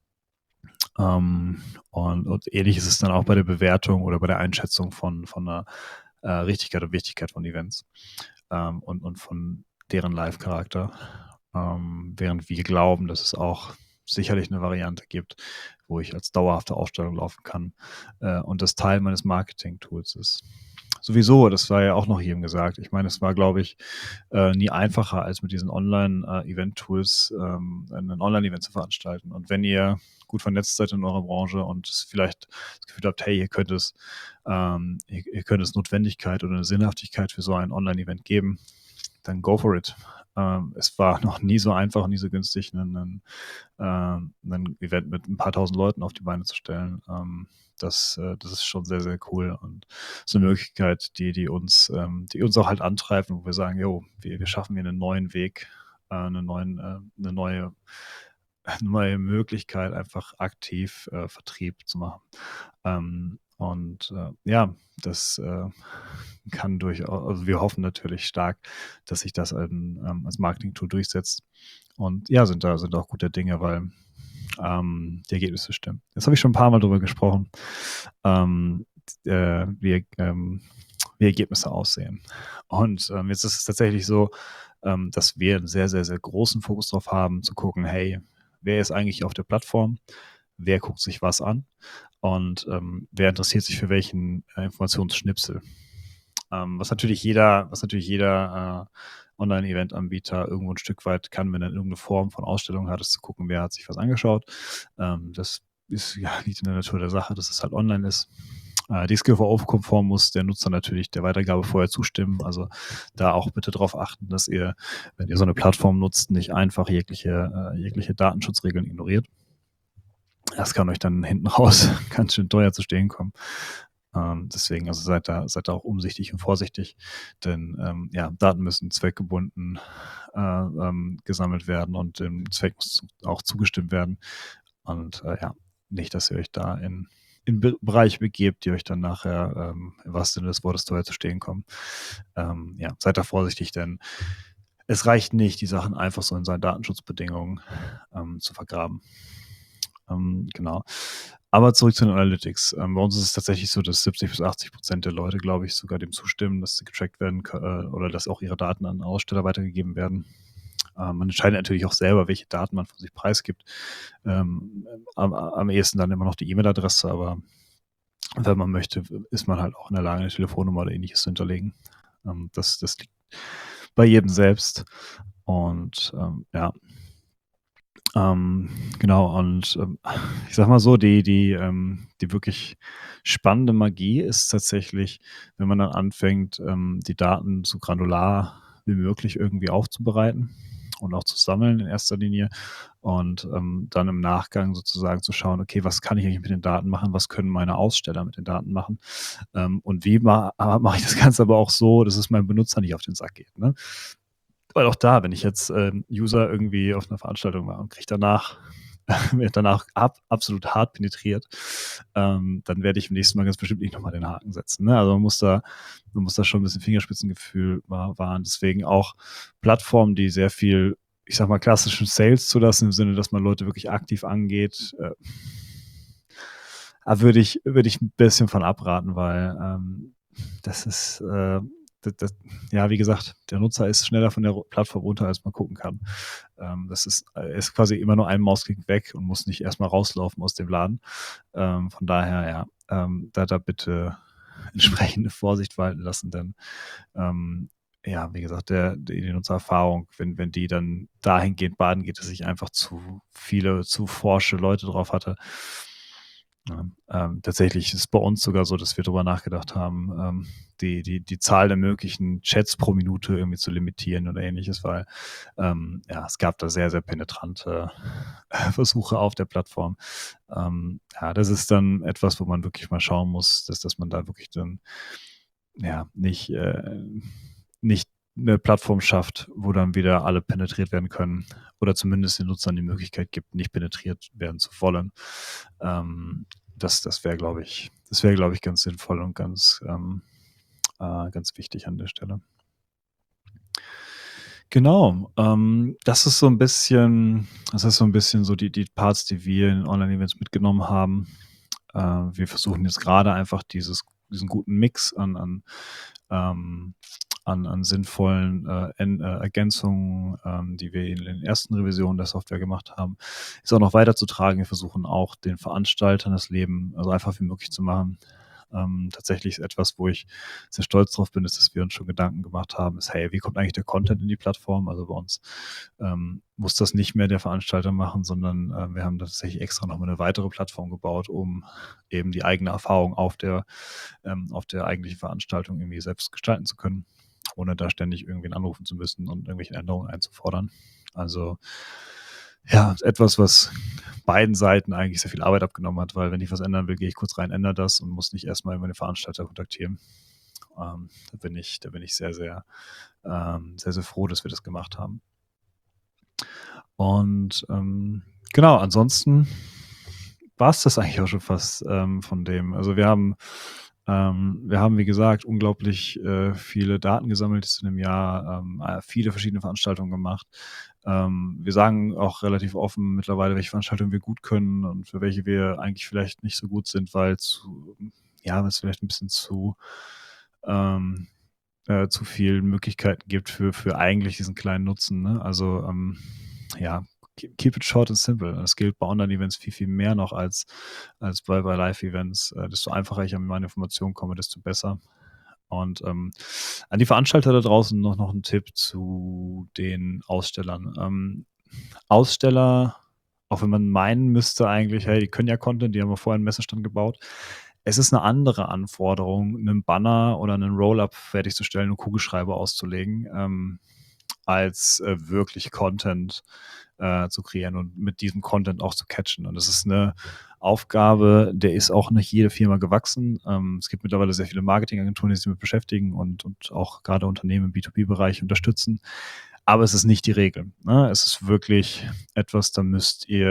Und ähnlich ist es dann auch bei der Bewertung oder bei der Einschätzung von 'ner, Richtigkeit und Wichtigkeit von Events, und von deren Live-Charakter. Während wir glauben, dass es auch sicherlich eine Variante gibt, wo ich als dauerhafte Ausstellung laufen kann, und das Teil meines Marketing-Tools ist. Sowieso, das war ja auch noch jedem gesagt. Ich meine, es war, glaube ich, nie einfacher, als mit diesen Online, Event-Tools, 'nen Online-Event zu veranstalten. Und wenn ihr gut vernetzt seid in eurer Branche und es vielleicht das Gefühl habt, hey, ihr könnt es Notwendigkeit oder eine Sinnhaftigkeit für so ein Online-Event geben, dann go for it. Es war noch nie so einfach und nie so günstig, 'nen Event mit ein paar tausend Leuten auf die Beine zu stellen. Das ist schon sehr, sehr cool und so eine Möglichkeit, die uns auch halt antreibt, wo wir sagen: „Jo, wir schaffen hier einen neuen Weg, 'ne neue Möglichkeit, einfach aktiv, Vertrieb zu machen.“ Ja, das, kann durchaus, also, wir hoffen natürlich stark, dass sich das, als Marketing-Tool durchsetzt und ja, sind auch gute Dinge, weil, die Ergebnisse stimmen. Jetzt habe ich schon ein paar Mal drüber gesprochen, ähm, äh, wie, ähm, wie Ergebnisse aussehen. Und, jetzt ist es tatsächlich so, dass wir einen sehr, sehr, sehr großen Fokus drauf haben, zu gucken: „Hey, wer ist eigentlich auf der Plattform? Wer guckt sich was an? Und, wer interessiert sich für welchen, Informationsschnipsel?“ Was natürlich jeder, Online-Event-Anbieter irgendwo ein Stück weit kann, wenn er irgendeine Form von Ausstellung hat, ist zu gucken, wer hat sich was angeschaut. Das ist ja liegt in der Natur der Sache, dass es halt online ist. DSGVO-konform muss der Nutzer natürlich der Weitergabe vorher zustimmen. Also, da auch bitte darauf achten, dass ihr, wenn ihr so eine Plattform nutzt, nicht einfach jegliche Datenschutzregeln ignoriert. Das kann euch dann hinten raus ganz schön teuer zu stehen kommen. Deswegen, also seid da auch umsichtig und vorsichtig, denn, ja, Daten müssen zweckgebunden, gesammelt werden und dem Zweck muss auch zugestimmt werden. Und, ja, nicht, dass ihr euch da in Bereiche begebt, die euch dann nachher, im wahrsten Sinne des Wortes teuer zu stehen kommen. Ja, seid da vorsichtig, denn es reicht nicht, die Sachen einfach so in seinen Datenschutzbedingungen, zu vergraben. Genau. Aber zurück zu den Analytics. Bei uns ist es tatsächlich so, dass 70 bis 80% der Leute, glaube ich, sogar dem zustimmen, dass sie getrackt werden oder dass auch ihre Daten an Aussteller weitergegeben werden. Man entscheidet natürlich auch selber, welche Daten man von sich preisgibt. Am ehesten dann immer noch die E-Mail-Adresse, aber wenn man möchte, ist man halt auch in der Lage, eine Telefonnummer oder Ähnliches zu hinterlegen. Das liegt bei jedem selbst. Und ja, genau. Und ich sag mal so, die wirklich spannende Magie ist tatsächlich, wenn man dann anfängt, die Daten so granular wie möglich irgendwie aufzubereiten und auch zu sammeln in erster Linie und dann im Nachgang sozusagen zu schauen, okay, was kann ich eigentlich mit den Daten machen, was können meine Aussteller mit den Daten machen und wie mache ich das Ganze aber auch so, dass es meinem Benutzer nicht auf den Sack geht. Ne? Weil auch da, wenn ich jetzt User irgendwie auf einer Veranstaltung war und kriege danach wird danach absolut hart penetriert, dann werde ich im nächsten Mal ganz bestimmt nicht nochmal den Haken setzen. Ne? Also man muss da schon ein bisschen Fingerspitzengefühl wahren. Deswegen auch Plattformen, die sehr viel, ich sag mal, klassischen Sales zulassen, im Sinne, dass man Leute wirklich aktiv angeht, würde ich ein bisschen von abraten, weil das ist, ja, wie gesagt, der Nutzer ist schneller von der Plattform runter, als man gucken kann. Das ist quasi immer nur ein Mausklick weg und muss nicht erstmal rauslaufen aus dem Laden. Von daher, ja, da bitte entsprechende Vorsicht walten lassen, denn ja, wie gesagt, die Nutzererfahrung, wenn die dann dahingehend baden geht, dass ich einfach zu viele, zu forsche Leute drauf hatte. Ja, tatsächlich ist es bei uns sogar so, dass wir darüber nachgedacht haben, die Zahl der möglichen Chats pro Minute irgendwie zu limitieren oder ähnliches, weil ja, es gab da sehr, sehr penetrante Versuche auf der Plattform. Ja, das ist dann etwas, wo man wirklich mal schauen muss, dass man da wirklich dann ja nicht eine Plattform schafft, wo dann wieder alle penetriert werden können oder zumindest den Nutzern die Möglichkeit gibt, nicht penetriert werden zu wollen. Das wäre, glaube ich, ganz sinnvoll und ganz wichtig an der Stelle. Genau, das ist so ein bisschen so die Parts, die wir in Online-Events mitgenommen haben. Wir versuchen jetzt gerade einfach diesen guten Mix an sinnvollen Ergänzungen, die wir in den ersten Revisionen der Software gemacht haben, ist auch noch weiterzutragen. Wir versuchen auch den Veranstaltern das Leben so einfach wie möglich zu machen. Tatsächlich ist etwas, wo ich sehr stolz drauf bin, ist, dass wir uns schon Gedanken gemacht haben, ist, hey, wie kommt eigentlich der Content in die Plattform? Also bei uns muss das nicht mehr der Veranstalter machen, sondern wir haben tatsächlich extra nochmal eine weitere Plattform gebaut, um eben die eigene Erfahrung auf der eigentlichen Veranstaltung irgendwie selbst gestalten zu können, ohne da ständig irgendwen anrufen zu müssen und irgendwelche Änderungen einzufordern. Also ja, etwas, was beiden Seiten eigentlich sehr viel Arbeit abgenommen hat, weil wenn ich was ändern will, gehe ich kurz rein, ändere das und muss nicht erstmal meine Veranstalter kontaktieren. Da bin ich sehr, sehr, sehr, sehr froh, dass wir das gemacht haben. Und genau, ansonsten war es das eigentlich auch schon fast von dem. Also wir haben, wie gesagt, unglaublich viele Daten gesammelt in einem Jahr, viele verschiedene Veranstaltungen gemacht. Wir sagen auch relativ offen mittlerweile, welche Veranstaltungen wir gut können und für welche wir eigentlich vielleicht nicht so gut sind, weil es vielleicht ein bisschen zu viel Möglichkeiten gibt für eigentlich diesen kleinen Nutzen. Ne? Also ja, keep it short and simple. Das gilt bei Online-Events viel, viel mehr noch als bei Live-Events. Desto einfacher ich an meine Informationen komme, desto besser. Und an die Veranstalter da draußen noch ein Tipp zu den Ausstellern. Aussteller, auch wenn man meinen müsste eigentlich, hey, die können ja Content, die haben wir vorher einen Messestand gebaut. Es ist eine andere Anforderung, einen Banner oder einen Roll-up fertigzustellen und Kugelschreiber auszulegen, als wirklich Content zu kreieren und mit diesem Content auch zu catchen. Und das ist eine Aufgabe, der ist auch nicht jede Firma gewachsen. Es gibt mittlerweile sehr viele Marketingagenturen, die sich damit beschäftigen und auch gerade Unternehmen im B2B-Bereich unterstützen. Aber es ist nicht die Regel. Ne? Es ist wirklich etwas, da müsst ihr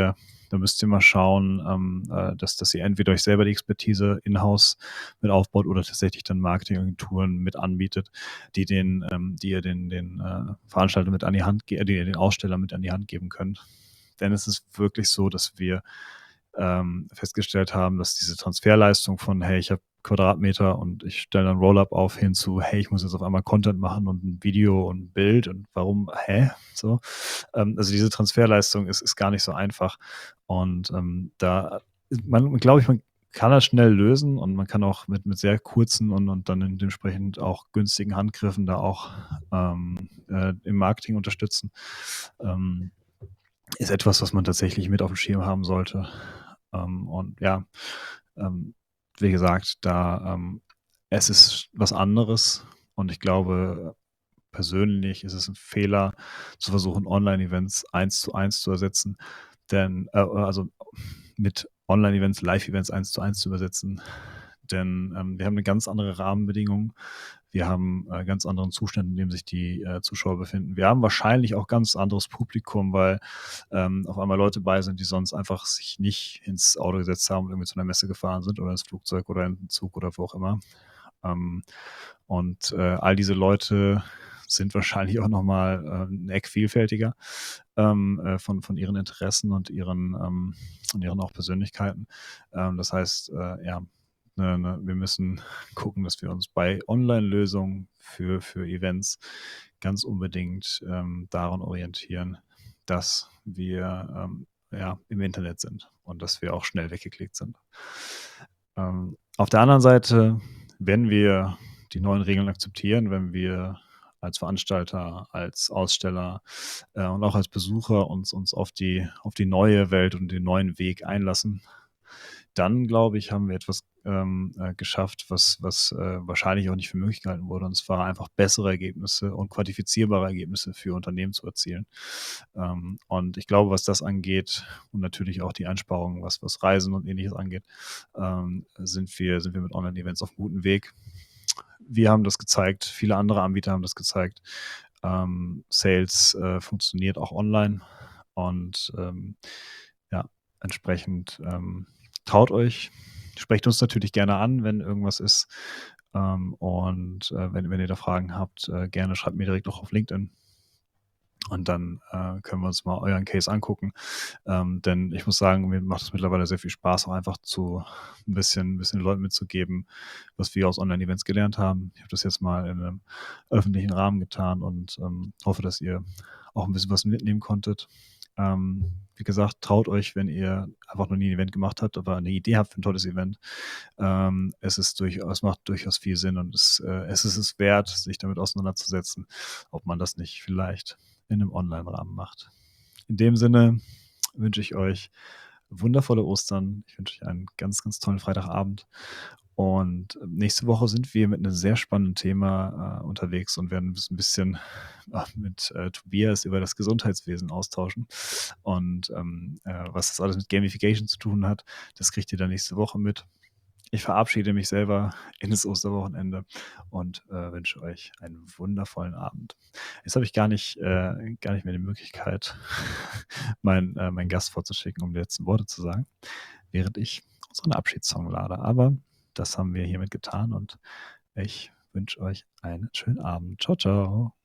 Da müsst ihr mal schauen, dass ihr entweder euch selber die Expertise in-house mit aufbaut oder tatsächlich dann Marketingagenturen mit anbietet, die ihr den Veranstalter mit an die Hand die ihr den Aussteller mit an die Hand geben könnt. Denn es ist wirklich so, dass wir festgestellt haben, dass diese Transferleistung von, hey, ich habe Quadratmeter und ich stelle dann Rollup auf, hin zu, hey, ich muss jetzt auf einmal Content machen und ein Video und ein Bild und warum, hä? So. Also diese Transferleistung ist gar nicht so einfach. Und da, glaube ich, man kann das schnell lösen und man kann auch mit sehr kurzen und dann dementsprechend auch günstigen Handgriffen da auch im Marketing unterstützen. Ähm, Ist etwas, was man tatsächlich mit auf dem Schirm haben sollte. Und ja, ähm, wie gesagt, es ist was anderes und ich glaube, persönlich ist es ein Fehler, zu versuchen, Online-Events eins zu eins zu ersetzen, denn also mit Online-Events, Live-Events eins zu eins zu übersetzen, denn wir haben eine ganz andere Rahmenbedingung. Wir haben ganz anderen Zustand, in dem sich die Zuschauer befinden. Wir haben wahrscheinlich auch ganz anderes Publikum, weil auf einmal Leute bei sind, die sonst einfach sich nicht ins Auto gesetzt haben und irgendwie zu einer Messe gefahren sind oder ins Flugzeug oder in den Zug oder wo auch immer. Und all diese Leute sind wahrscheinlich auch nochmal ein Eck vielfältiger von ihren Interessen und ihren auch Persönlichkeiten. Das heißt, ja, wir müssen gucken, dass wir uns bei Online-Lösungen für Events ganz unbedingt daran orientieren, dass wir ja, im Internet sind und dass wir auch schnell weggeklickt sind. Auf der anderen Seite, wenn wir die neuen Regeln akzeptieren, wenn wir als Veranstalter, als Aussteller und auch als Besucher uns auf die neue Welt und den neuen Weg einlassen, dann glaube ich, haben wir etwas geschafft, was wahrscheinlich auch nicht für möglich gehalten wurde. Und zwar einfach bessere Ergebnisse und quantifizierbare Ergebnisse für Unternehmen zu erzielen. Und ich glaube, was das angeht und natürlich auch die Einsparungen, was Reisen und ähnliches angeht, sind wir mit Online-Events auf einem guten Weg. Wir haben das gezeigt, viele andere Anbieter haben das gezeigt. Sales funktioniert auch online und ja, entsprechend traut euch, sprecht uns natürlich gerne an, wenn irgendwas ist. Und wenn ihr da Fragen habt, gerne schreibt mir direkt auch auf LinkedIn. Und dann können wir uns mal euren Case angucken. Denn ich muss sagen, mir macht es mittlerweile sehr viel Spaß, auch einfach ein bisschen Leuten mitzugeben, was wir aus Online-Events gelernt haben. Ich habe das jetzt mal in einem öffentlichen Rahmen getan und hoffe, dass ihr auch ein bisschen was mitnehmen konntet. Wie gesagt, traut euch, wenn ihr einfach noch nie ein Event gemacht habt, aber eine Idee habt für ein tolles Event. Es macht durchaus viel Sinn und es ist es wert, sich damit auseinanderzusetzen, ob man das nicht vielleicht in einem Online-Rahmen macht. In dem Sinne wünsche ich euch wundervolle Ostern. Ich wünsche euch einen ganz, ganz tollen Freitagabend. Und nächste Woche sind wir mit einem sehr spannenden Thema unterwegs und werden uns ein bisschen mit Tobias über das Gesundheitswesen austauschen. Und was das alles mit Gamification zu tun hat, das kriegt ihr dann nächste Woche mit. Ich verabschiede mich selber in das Osterwochenende und wünsche euch einen wundervollen Abend. Jetzt habe ich gar nicht mehr die Möglichkeit, meinen Gast vorzuschicken, um die letzten Worte zu sagen, während ich unseren Abschiedssong lade. Aber das haben wir hiermit getan und ich wünsche euch einen schönen Abend. Ciao, ciao.